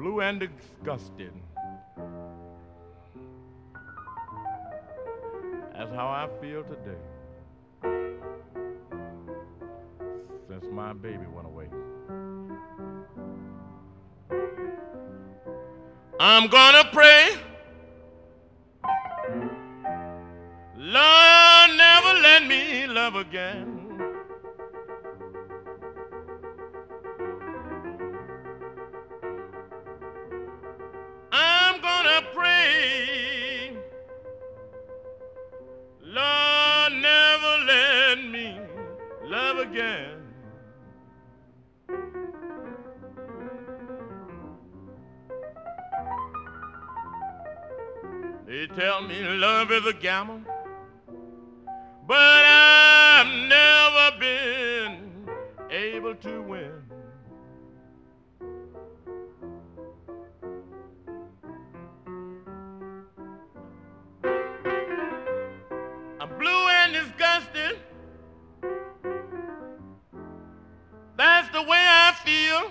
blue and disgusted. That's how I feel today, since my baby went away. I'm gonna pray, Lord, never let me love again. I'm gonna pray, Lord, never let me love again. They tell me love is a gamble, but I've never been able to win. I'm blue and disgusted. That's the way I feel.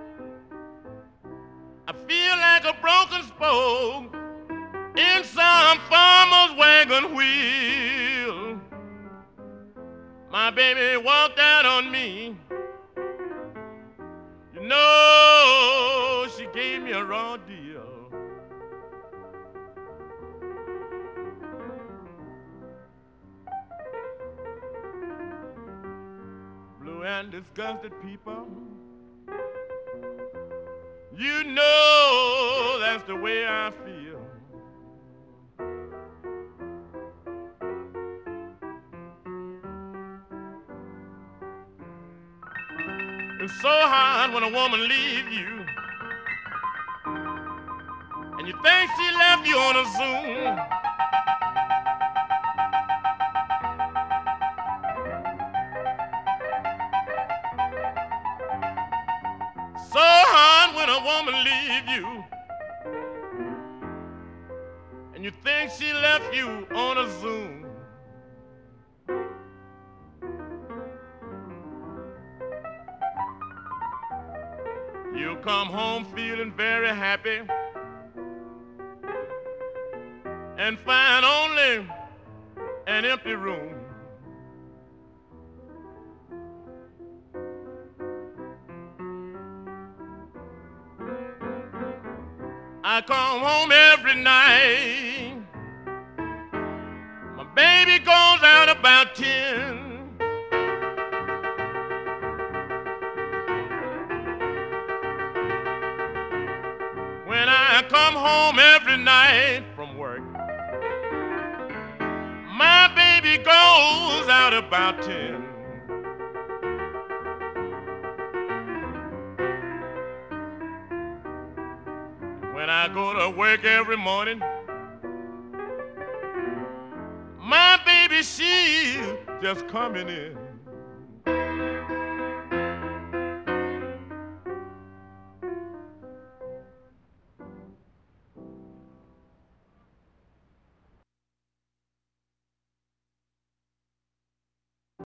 I feel like a broken spoke in some farmer's wagon wheel. My baby walked out on me. You know, she gave me a raw deal. Blue and disgusted people, you know that's the way I feel. It's so hard when a woman leaves you and you think she left you on a Zoom. So hard when a woman leaves you and you think she left you on a Zoom. You come home feeling very happy and find only an empty room. I come home every night. My baby goes out about 10. When I come home every night from work, my baby goes out about 10. When I go to work every morning, my baby, she's just coming in.